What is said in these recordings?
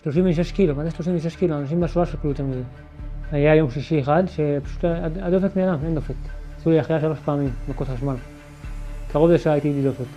36 קילו, מה זה 36 קילו? אנשים בשואה שקלו יותר מזה. היה יום שישי אחד שפשוט הדופק נעלם, אין דופק. עשו לי החייאה 3 פעמים, מכות חשמל. קרוב לשעה הייתי בלי דופק.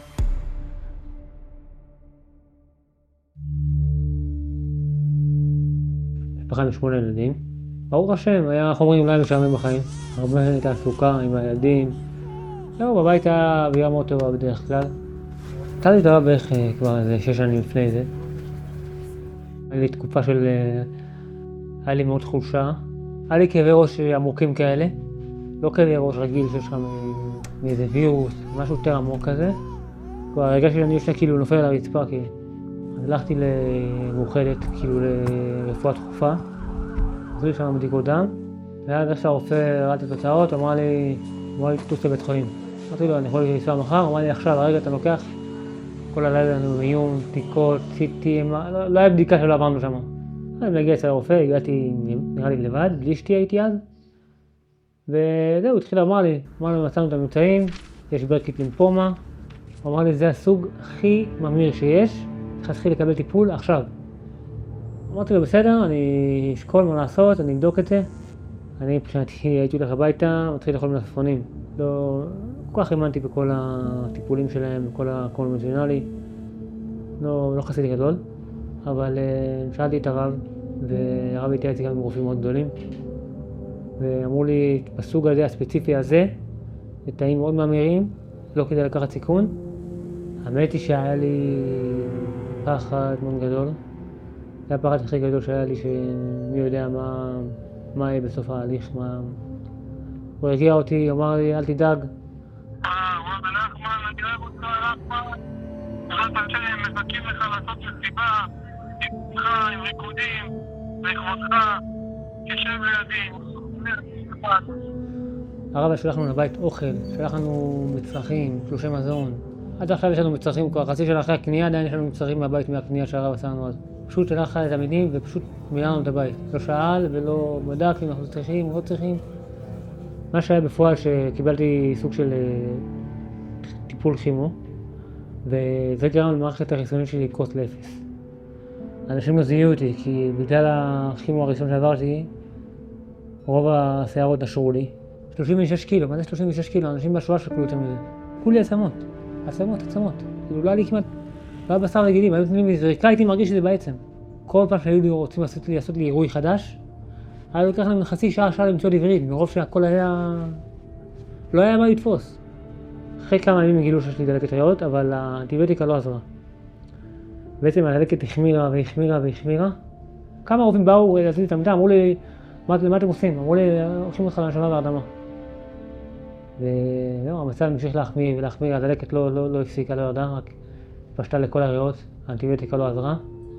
משפחה עם 8 ילדים. ברוך השם, היה, איך אומרים, אולי משעמם בחיים. הרבה תעסוקה עם הילדים. לא, בבית היה אווירה מאוד טובה בדרך כלל. הייתה לי דבר בערך כבר איזה 6 שנים לפני זה. היה לי תקופה של... היה לי מאוד חולשה. היה לי כאבי ראש עמוקים כאלה. לא כאבי ראש רגיל שיש לך מאיזה וירוס, משהו יותר עמוק כזה. כבר הרגשתי שאני יושב כאילו נופל על הרצפה, כי... אז הלכתי למאוחדת, כאילו לרפואה דחופה. עשו לי שם בדיקות דם. ואז איך שהרופא ראה את התוצאות, אמר לי תטוס לבית חולים. אמרתי לו, אני יכול לנסוע מחר? אמר לי, עכשיו, הרגע אתה לוקח. כל הלילה לנו מיון, בדיקות, סיטי, לא היה בדיקה שלא עברנו שם. אני מגיע אצל הרופא, הגעתי נראה לי לבד, בלי אשתי הייתי אז. וזהו, התחיל אמר לי, מצאנו את הממצאים, יש ברקית לימפומה. הוא אמר לי, זה הסוג הכי ממיר שיש, צריך להתחיל לקבל טיפול עכשיו. אמרתי לו, בסדר, אני אשקול מה לעשות, אני אבדוק את זה. אני מבחינתי הייתי הולך הביתה, מתחיל לאכול מלפפונים. לא כל כך האמנתי בכל הטיפולים שלהם, בכל הקונבנציונלי. לא חסידי גדול, אבל שאלתי את הרב, והרב התייעץ גם עם רופאים מאוד גדולים. ואמרו לי, בסוג הזה, הספציפי הזה, זה תאים מאוד מאמירים, לא כדאי לקחת סיכון. האמת היא שהיה לי פחד מאוד גדול. זה הפחד הכי גדול שהיה לי, שמי יודע מה יהיה בסוף ההליך, הוא הרגיע אותי, אמר לי, אל תדאג. וואב נחמן, אני אוהב אותך נחמן. בעזרת השם, מחכים לך לעשות מסיבה, איתך, עם ריקודים, לכבודך, תשב לידי. הרב שלח לנו לבית אוכל, שלח לנו מצרכים, תלושי מזון. עד עכשיו יש לנו מצרכים, כבר חצי שנה אחרי הקנייה, עדיין יש לנו מצרכים מהבית מהקנייה שהרב עשה לנו אז. פשוט שלח לתלמידים ופשוט מילא לנו את הבית. לא שאל ולא בדק אם אנחנו צריכים או לא צריכים. מה שהיה בפועל שקיבלתי סוג של טיפול כימו, וזה גרם למערכת החיסונית שלי לקרוס לאפס. אנשים לא זיהו אותי, כי בגלל הכימו הראשון שעברתי, רוב השערות נשרו לי. 36 קילו, מה זה 36 קילו? אנשים בשואה שקלו יותר מזה. כולי עצמות. כאילו לא היה לי כמעט, לא היה בשר רגילים, היו נותנים לי זריקה, הייתי מרגיש שזה בעצם. כל פעם שהיו רוצים לעשות לי אירועי חדש, היה לוקח להם חצי שעה למצוא לברית, מרוב שהכל היה... לא היה מה לתפוס. אחרי כמה ימים גילו שיש לי דלקת ריאות, אבל האנטיביוטיקה לא עזרה. בעצם הדלקת החמירה. כמה רופאים באו לעשות את המיטה, אמרו לי, מה אתם עושים? אמרו לי, הולכים אותך לנשמה והרדמה. וזהו, המצב המשיך להחמיר, הדלקת לא הפסיקה, לא ירדה, רק פשטה לכל הריאות, האנטיביוטיקה לא עזרה.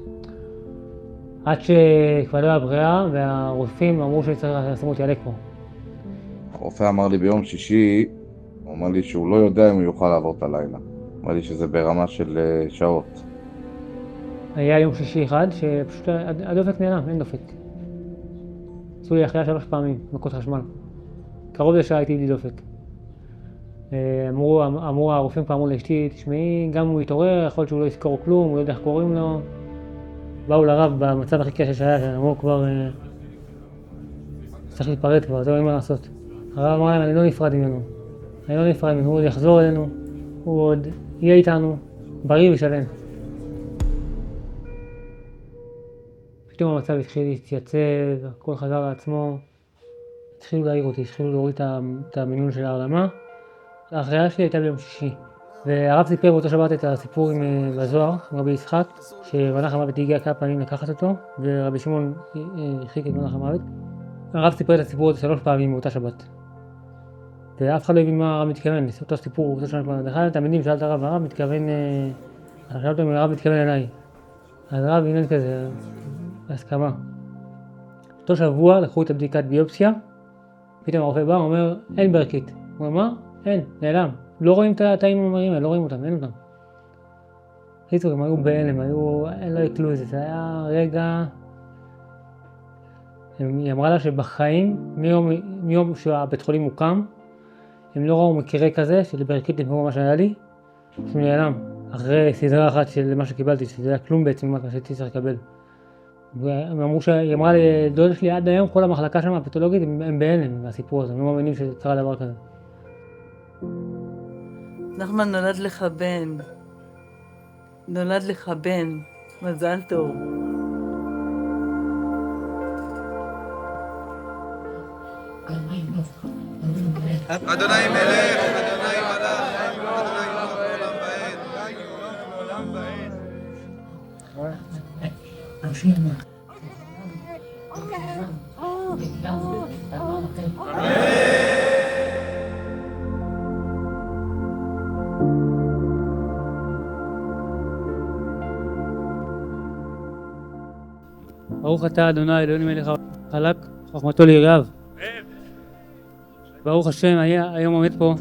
עד שכבר לא היה ברירה, והרופאים אמרו שצריך לשים אותי על אקמו. הרופא אמר לי ביום שישי, הוא אמר לי שהוא לא יודע אם הוא יוכל לעבור את הלילה. אמר לי שזה ברמה של שעות. היה יום שישי אחד שפשוט הדופק נעלם, אין דופק. עשו לי החייאה 3 פעמים, מכות חשמל. קרוב לשעה הייתי בלי דופק. אמרו הרופאים כבר אמרו לאשתי, תשמעי, גם הוא יתעורר, יכול להיות שהוא לא יזכור כלום, הוא לא יודע איך קוראים לו. באו לרב במצב הכי קשה שהיה, שאמרו כבר צריך להיפרד כבר, זהו, אין מה לעשות. הרב אמר להם, אני לא נפרד ממנו, הוא עוד יחזור אלינו, הוא עוד יהיה איתנו, בריא ושלם. פתאום המצב התחיל להתייצב, הכל חזר לעצמו, התחילו להעיר אותי, התחילו להוריד את המינון של ההרדמה. ההחייאה שלי הייתה ביום שישי, והרב סיפר באותו שבת את הסיפור בזוהר, עם רבי יצחק, שמלאך המוות הגיע כמה פעמים לקחת אותו, ורבי שמעון הרחיק את מלאך המוות. הרב סיפר את הסיפור הזה 3 פעמים באותה שבת. ואף אחד לא הבין מה הרב מתכוון, אותו סיפור, אותו שבת. אחד התלמידים שאל את הרב מתכוון, שאלתי אותו אם הרב מתכוון אליי. אז הרב עניין כזה, בהסכמה. אותו שבוע לקחו את הבדיקת ביופסיה, פתאום הרופא בא, אומר, אין ברקית. הוא אמר, אין, נעלם. לא רואים את התאים הממריים, לא רואים אותם, אין אותם. חיצור, הם היו בהלם, אין לא יקלו את זה, זה היה רגע... היא אמרה לה שבחיים, מיום שהבית חולים הוקם, הם לא ראו מקרה כזה, שלברקית נפגעו מה שהיה לי, שנעלם. אחרי סדרה אחת של מה שקיבלתי, שזה היה כלום בעצם מה שהייתי צריך לקבל. והם אמרו היא אמרה לי, דודה שלי עד היום, כל המחלקה שם הפתולוגית, הם בהלם מהסיפור הזה, הם לא מאמינים שקרה דבר כזה. נחמן, נולד לך בן. נולד לך בן. מזל טוב. אדוני מלך, אדוני מלך, אדוני לעולם ועד. ברוך אתה אדוני אלוהינו מלך חלק חוכמתו ליראיו. ברוך השם, היום עומד פה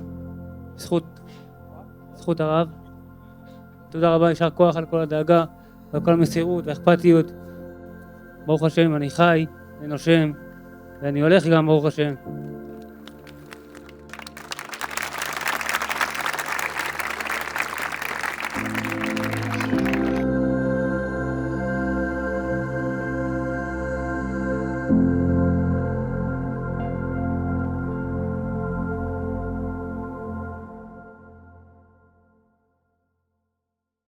זכות הרב. תודה רבה, יישר כוח על כל הדאגה ועל כל המסירות והאכפתיות. ברוך השם, אני חי, אני נושם ואני הולך גם, ברוך השם.